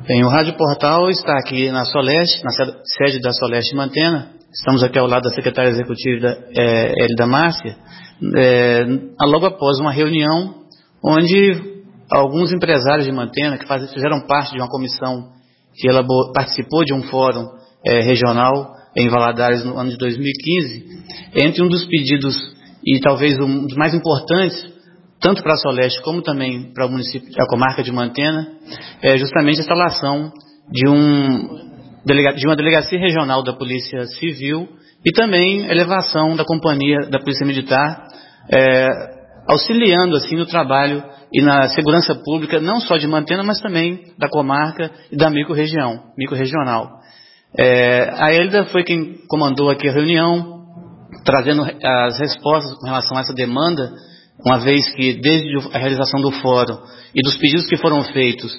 Bem, o Rádio Portal está aqui na Soleste, na sede da Soleste Mantena. Estamos aqui ao lado da secretária executiva Hélida Márcia, logo após uma reunião onde alguns empresários de Mantena, que fizeram parte de uma comissão que participou de um fórum regional em Valadares no ano de 2015, entre um dos pedidos, e talvez um dos mais importantes, tanto para a Soleste como também para o município, a comarca de Mantena, é justamente a instalação de uma delegacia regional da Polícia Civil e também a elevação da companhia da Polícia Militar, auxiliando assim no trabalho e na segurança pública, não só de Mantena, mas também da comarca e da microrregional. A Hélida foi quem comandou aqui a reunião, trazendo as respostas com relação a essa demanda, uma vez que desde a realização do fórum e dos pedidos que foram feitos,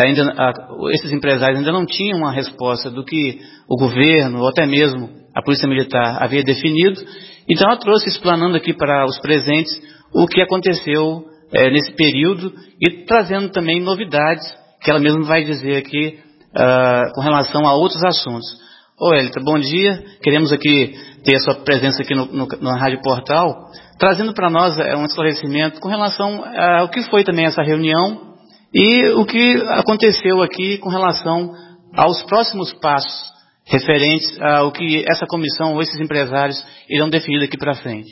esses empresários ainda não tinham uma resposta do que o governo, ou até mesmo a Polícia Militar, havia definido. Então ela trouxe, explanando aqui para os presentes, o que aconteceu nesse período e trazendo também novidades, que ela mesma vai dizer aqui com relação a outros assuntos. Hélida, bom dia. Queremos aqui ter a sua presença aqui no Rádio Portal, trazendo para nós um esclarecimento com relação ao que foi também essa reunião e o que aconteceu aqui com relação aos próximos passos referentes ao que essa comissão ou esses empresários irão definir daqui para frente.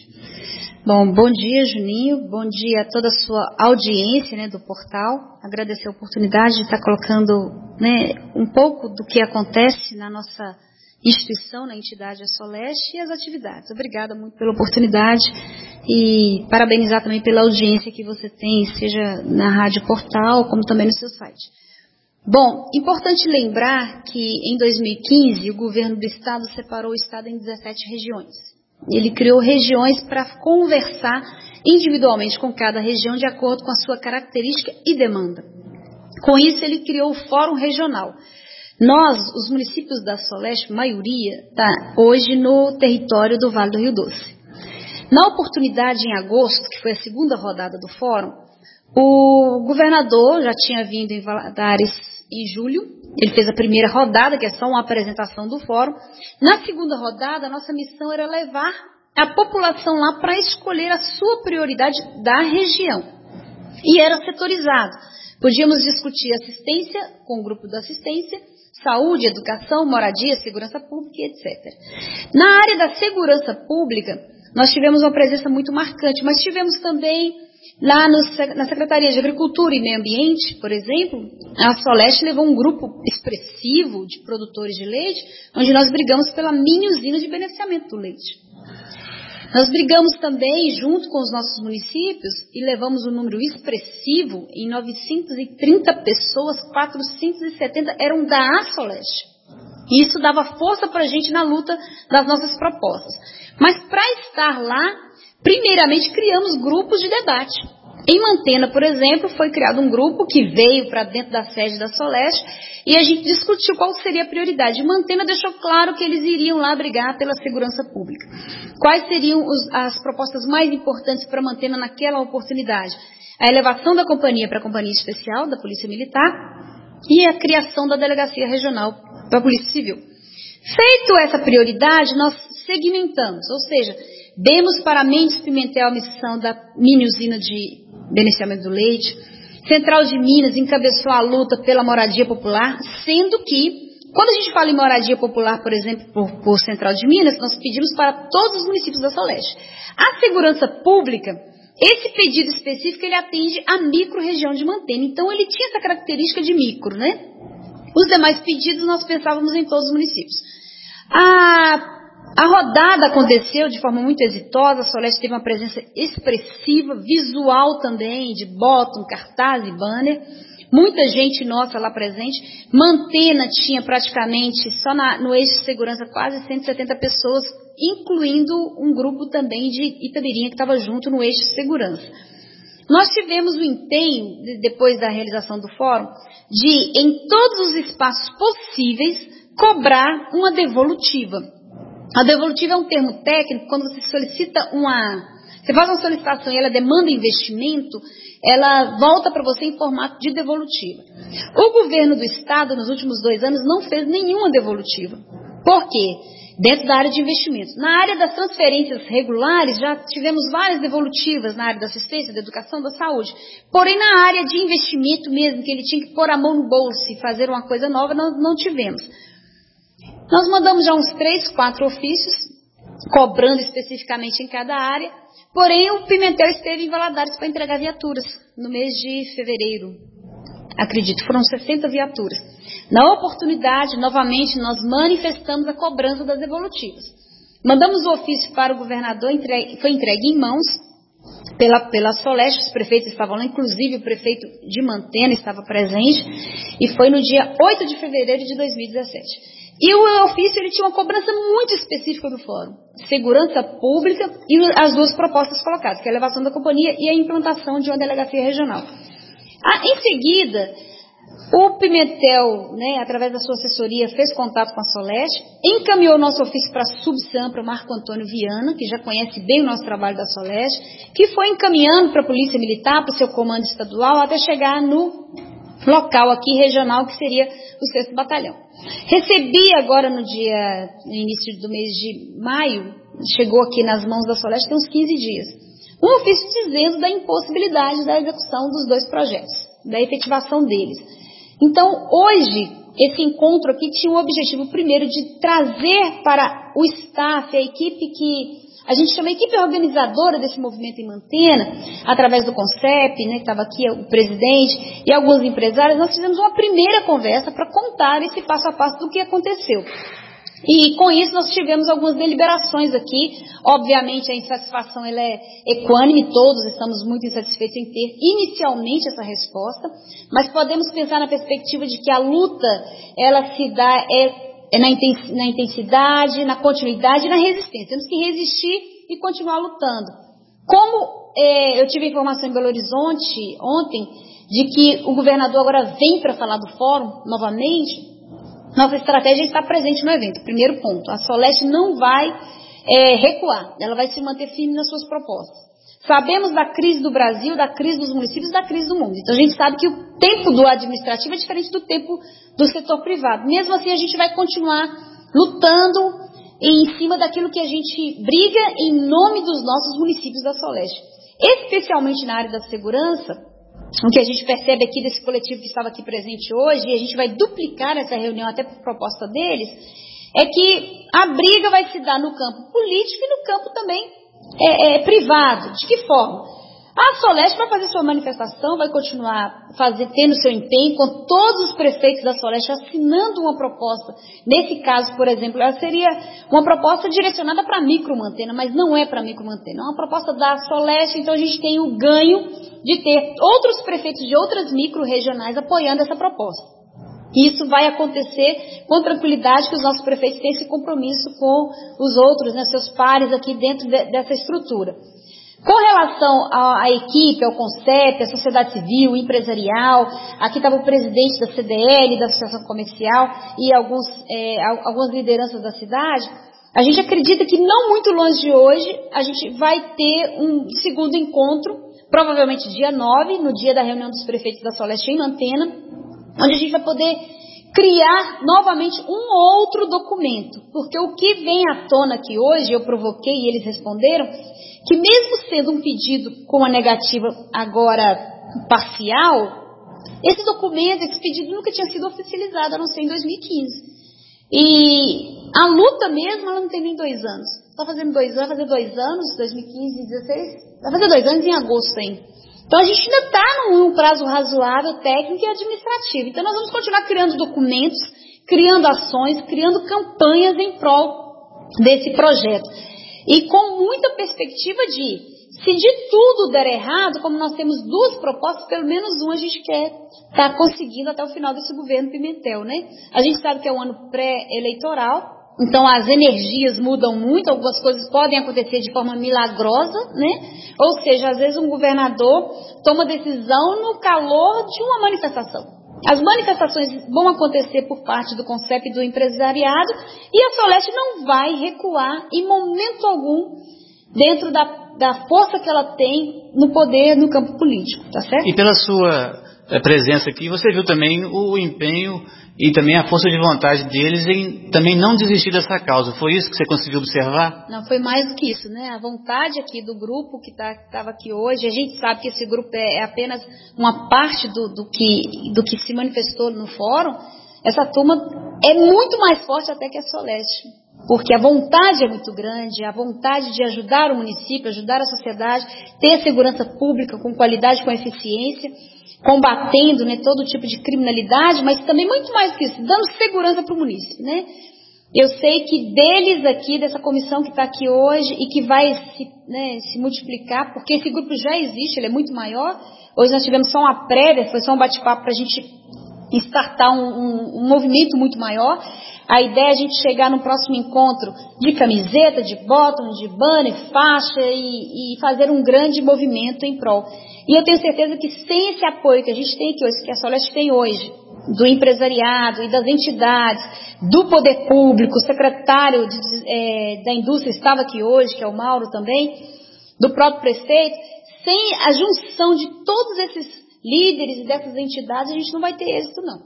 Bom dia, Juninho. Bom dia a toda a sua audiência, do portal. Agradecer a oportunidade de estar colocando, um pouco do que acontece na nossa instituição, na entidade A Soleste e as atividades. Obrigada muito pela oportunidade e parabenizar também pela audiência que você tem, seja na Rádio Portal, como também no seu site. Bom, importante lembrar que em 2015 o governo do estado separou o estado em 17 regiões. Ele criou regiões para conversar individualmente com cada região de acordo com a sua característica e demanda. Com isso ele criou o Fórum Regional. Nós, os municípios da Soleste, maioria, está hoje no território do Vale do Rio Doce. Na oportunidade, em agosto, que foi a segunda rodada do fórum, o governador já tinha vindo em Valadares em julho. Ele fez a primeira rodada, que é só uma apresentação do fórum. Na segunda rodada, a nossa missão era levar a população lá para escolher a sua prioridade da região. E era setorizado. Podíamos discutir assistência com o grupo da assistência, saúde, educação, moradia, segurança pública, etc. Na área da segurança pública, nós tivemos uma presença muito marcante, mas tivemos também lá na Secretaria de Agricultura e Meio Ambiente, por exemplo, a Soleste levou um grupo expressivo de produtores de leite, onde nós brigamos pela mini usina de beneficiamento do leite. Nós brigamos também junto com os nossos municípios e levamos um número expressivo, em 930 pessoas, 470 eram da Soleste. E isso dava força para a gente na luta das nossas propostas. Mas para estar lá, primeiramente criamos grupos de debate. Em Mantena, por exemplo, foi criado um grupo que veio para dentro da sede da Soleste e a gente discutiu qual seria a prioridade. Mantena deixou claro que eles iriam lá brigar pela segurança pública. Quais seriam as propostas mais importantes para Mantena naquela oportunidade? A elevação da companhia para a Companhia Especial da Polícia Militar e a criação da Delegacia Regional para a Polícia Civil. Feito essa prioridade, nós segmentamos, ou seja, demos para Mendes Pimentel a missão da mini usina de beneficiamento do leite. Central de Minas encabeçou a luta pela moradia popular, sendo que, quando a gente fala em moradia popular, por exemplo, por Central de Minas, nós pedimos para todos os municípios da Soleste. A segurança pública, esse pedido específico, ele atende a micro-região de Mantena. Então, ele tinha essa característica de micro, Os demais pedidos, nós pensávamos em todos os municípios. A rodada aconteceu de forma muito exitosa, a Soleste teve uma presença expressiva, visual também, de bottom, cartaz e banner. Muita gente nossa lá presente. Mantena tinha praticamente, só no eixo de segurança, quase 170 pessoas, incluindo um grupo também de Itamirinha que estava junto no eixo de segurança. Nós tivemos o empenho, depois da realização do fórum, de, em todos os espaços possíveis, cobrar uma devolutiva. A devolutiva é um termo técnico, quando você solicita você faz uma solicitação e ela demanda investimento, ela volta para você em formato de devolutiva. O governo do Estado, nos últimos 2 anos, não fez nenhuma devolutiva. Por quê? Dentro da área de investimentos. Na área das transferências regulares, já tivemos várias devolutivas na área da assistência, da educação, da saúde. Porém, na área de investimento mesmo, que ele tinha que pôr a mão no bolso e fazer uma coisa nova, nós não tivemos. Nós mandamos já uns 3, 4 ofícios, cobrando especificamente em cada área. Porém, o Pimentel esteve em Valadares para entregar viaturas no mês de fevereiro. Acredito, foram 60 viaturas. Na oportunidade, novamente, nós manifestamos a cobrança das devolutivas. Mandamos o ofício para o governador, foi entregue em mãos pela Soleste, os prefeitos estavam lá, inclusive o prefeito de Mantena estava presente, e foi no dia 8 de fevereiro de 2017. E o ofício ele tinha uma cobrança muito específica do fórum, segurança pública e as 2 propostas colocadas, que é a elevação da companhia e a implantação de uma delegacia regional. Em seguida, o Pimentel, através da sua assessoria, fez contato com a Soleste, encaminhou o nosso ofício para a Subsampra, Marco Antônio Viana, que já conhece bem o nosso trabalho da Soleste, que foi encaminhando para a Polícia Militar, para o seu comando estadual, até chegar no local aqui regional, que seria o 6º Batalhão. Recebi agora no início do mês de maio, chegou aqui nas mãos da Soleste, tem uns 15 dias, um ofício dizendo da impossibilidade da execução dos 2 projetos, da efetivação deles. Então, hoje, esse encontro aqui tinha o objetivo, primeiro, de trazer para o staff, a equipe que a gente chama equipe organizadora desse movimento em Mantena, através do CONCEP, que estava aqui o presidente e alguns empresários, nós fizemos uma primeira conversa para contar esse passo a passo do que aconteceu. E com isso nós tivemos algumas deliberações aqui. Obviamente a insatisfação ela é equânime, todos estamos muito insatisfeitos em ter inicialmente essa resposta, mas podemos pensar na perspectiva de que a luta ela se dá na intensidade, na continuidade e na resistência. Temos que resistir e continuar lutando. Como eu tive informação em Belo Horizonte ontem de que o governador agora vem para falar do fórum novamente, nossa estratégia é estar presente no evento. Primeiro ponto, a Soleste não vai recuar, ela vai se manter firme nas suas propostas. Sabemos da crise do Brasil, da crise dos municípios, da crise do mundo. Então a gente sabe que o tempo do administrativo é diferente do tempo do setor privado. Mesmo assim a gente vai continuar lutando em cima daquilo que a gente briga em nome dos nossos municípios da Soleste. Especialmente na área da segurança, o que a gente percebe aqui desse coletivo que estava aqui presente hoje, e a gente vai duplicar essa reunião até por proposta deles, é que a briga vai se dar no campo político e no campo também privado. De que forma? A Soleste vai fazer sua manifestação, vai continuar tendo seu empenho, com todos os prefeitos da Soleste assinando uma proposta. Nesse caso, por exemplo, ela seria uma proposta direcionada para Micro-Mantena, mas não é para Micro-Mantena, é uma proposta da Soleste, então a gente tem o ganho de ter outros prefeitos de outras micro-regionais apoiando essa proposta. Isso vai acontecer com tranquilidade, que os nossos prefeitos têm esse compromisso com os outros, seus pares aqui dentro dessa estrutura. Com relação à equipe, ao CONCEP, à sociedade civil, empresarial, aqui estava o presidente da CDL, da Associação Comercial e algumas lideranças da cidade, a gente acredita que não muito longe de hoje a gente vai ter um segundo encontro, provavelmente dia 9, no dia da reunião dos prefeitos da Soleste em Mantena, onde a gente vai poder criar novamente um outro documento, porque o que vem à tona aqui hoje, eu provoquei e eles responderam, que mesmo sendo um pedido com a negativa agora parcial, esse documento, esse pedido nunca tinha sido oficializado, a não ser em 2015. E a luta mesmo, ela não tem nem 2 anos. Está fazendo 2 anos, vai fazer 2 anos, 2015 e 2016, vai fazer 2 anos em agosto ainda. Então a gente ainda está num prazo razoável, técnico e administrativo. Então nós vamos continuar criando documentos, criando ações, criando campanhas em prol desse projeto. E com muita perspectiva de, se de tudo der errado, como nós temos 2 propostas, pelo menos uma a gente quer estar conseguindo até o final desse governo Pimentel, A gente sabe que é um ano pré-eleitoral, então as energias mudam muito, algumas coisas podem acontecer de forma milagrosa, Ou seja, às vezes um governador toma decisão no calor de uma manifestação. As manifestações vão acontecer por parte do CONCEP e do empresariado, e a Soleste não vai recuar em momento algum dentro da força que ela tem no poder, no campo político, tá certo? E pela sua presença aqui, você viu também o empenho e também a força de vontade deles em também não desistir dessa causa. Foi isso que você conseguiu observar? Não, foi mais do que isso, né? A vontade aqui do grupo que estava aqui hoje, a gente sabe que esse grupo é apenas uma parte do que se manifestou no fórum. Essa turma é muito mais forte até que a Soleste, porque a vontade é muito grande, a vontade de ajudar o município, ajudar a sociedade, ter segurança pública com qualidade, com eficiência, combatendo, né, todo tipo de criminalidade, mas também muito mais do que isso, dando segurança para o município, né? Eu sei que deles aqui, dessa comissão que está aqui hoje e que vai se multiplicar, porque esse grupo já existe, ele é muito maior. Hoje nós tivemos só uma prévia, foi só um bate-papo para a gente startar um movimento muito maior. A ideia é a gente chegar no próximo encontro de camiseta, de bottom, de banner, faixa e fazer um grande movimento em prol. E eu tenho certeza que sem esse apoio que a gente tem aqui hoje, que a Soleste tem hoje, do empresariado e das entidades, do poder público, o secretário da indústria estava aqui hoje, que é o Mauro também, do próprio prefeito, sem a junção de todos esses líderes e dessas entidades, a gente não vai ter êxito, não.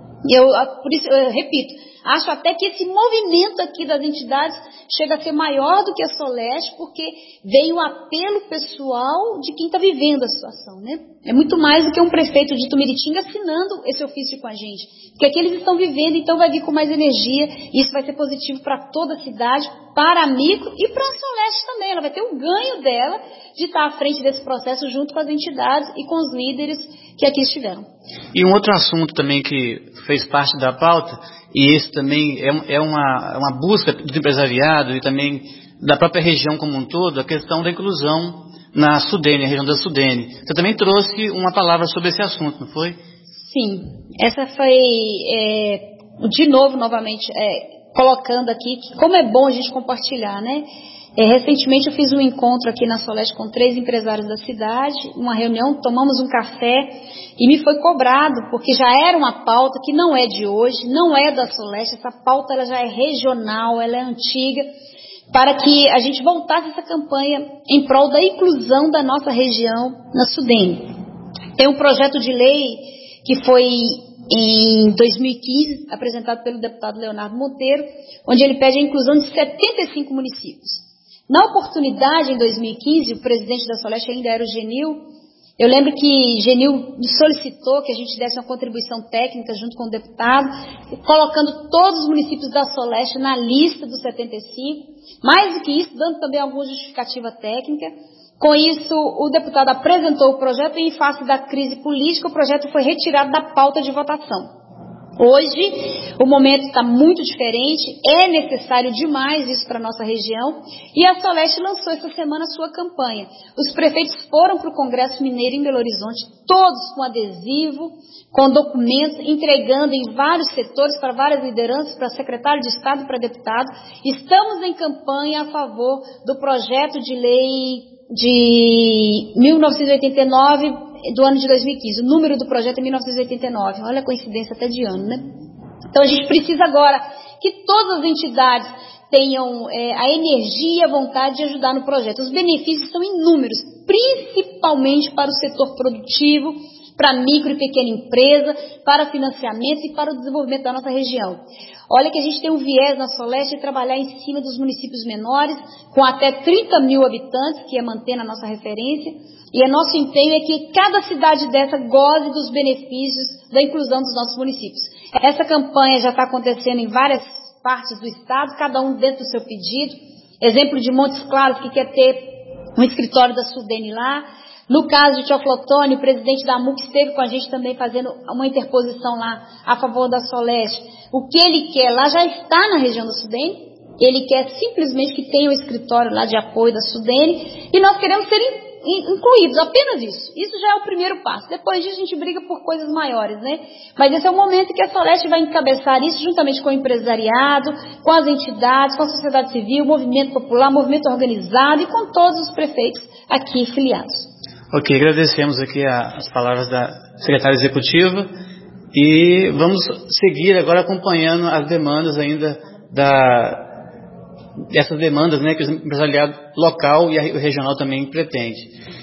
Por isso, eu repito, acho até que esse movimento aqui das entidades chega a ser maior do que a Soleste, porque vem o apelo pessoal de quem está vivendo a situação, né? É muito mais do que um prefeito de Tumiritinga assinando esse ofício com a gente, porque aqui eles estão vivendo, então vai vir com mais energia, e isso vai ser positivo para toda a cidade, para a Micro e para a Soleste também. Ela vai ter um ganho dela de estar à frente desse processo junto com as entidades e com os líderes que aqui estiveram. E um outro assunto também que fez parte da pauta, e esse também é uma busca do empresariado e também da própria região como um todo, a questão da inclusão na Sudene, a região da Sudene. Você também trouxe uma palavra sobre esse assunto, não foi? Sim, essa foi, de novo, novamente, colocando aqui, que como é bom a gente compartilhar, né? Recentemente eu fiz um encontro aqui na Soleste com 3 empresários da cidade, uma reunião, tomamos um café e me foi cobrado, porque já era uma pauta que não é de hoje, não é da Soleste, essa pauta ela já é regional, ela é antiga, para que a gente voltasse essa campanha em prol da inclusão da nossa região na Sudene. Tem um projeto de lei que foi em 2015, apresentado pelo deputado Leonardo Monteiro, onde ele pede a inclusão de 75 municípios. Na oportunidade, em 2015, o presidente da Soleste ainda era o Genil. Eu lembro que Genil solicitou que a gente desse uma contribuição técnica junto com o deputado, colocando todos os municípios da Soleste na lista dos 75. Mais do que isso, dando também alguma justificativa técnica. Com isso, o deputado apresentou o projeto e, em face da crise política, o projeto foi retirado da pauta de votação. Hoje, o momento está muito diferente, é necessário demais isso para a nossa região, e a Soleste lançou essa semana a sua campanha. Os prefeitos foram para o Congresso Mineiro em Belo Horizonte, todos com adesivo, com documentos, entregando em vários setores, para várias lideranças, para secretário de Estado, para deputado. Estamos em campanha a favor do projeto de lei de 1989, do ano de 2015. O número do projeto é 1989. Olha a coincidência até de ano, né? Então a gente precisa agora que todas as entidades tenham a energia e a vontade de ajudar no projeto. Os benefícios são inúmeros, principalmente para o setor produtivo, para a micro e pequena empresa, para financiamento e para o desenvolvimento da nossa região. Olha que a gente tem um viés na Soleste de trabalhar em cima dos municípios menores, com até 30 mil habitantes, que é manter a nossa referência, e o nosso empenho é que cada cidade dessa goze dos benefícios da inclusão dos nossos municípios. Essa campanha já está acontecendo em várias partes do estado, cada um dentro do seu pedido. Exemplo de Montes Claros, que quer ter um escritório da Sudene lá. No caso de Teoflotone, o presidente da MUC esteve com a gente também fazendo uma interposição lá a favor da Soleste. O que ele quer lá já está na região da Sudene. Ele quer simplesmente que tenha um escritório lá de apoio da Sudene. E nós queremos ser incluídos, apenas isso. Isso já é o primeiro passo. Depois disso a gente briga por coisas maiores, né? Mas esse é o momento que a Soleste vai encabeçar isso juntamente com o empresariado, com as entidades, com a sociedade civil, movimento popular, movimento organizado e com todos os prefeitos aqui filiados. Ok, agradecemos aqui as palavras da secretária executiva e vamos seguir agora acompanhando as demandas ainda essas demandas, né, que o empresariado local e o regional também pretende.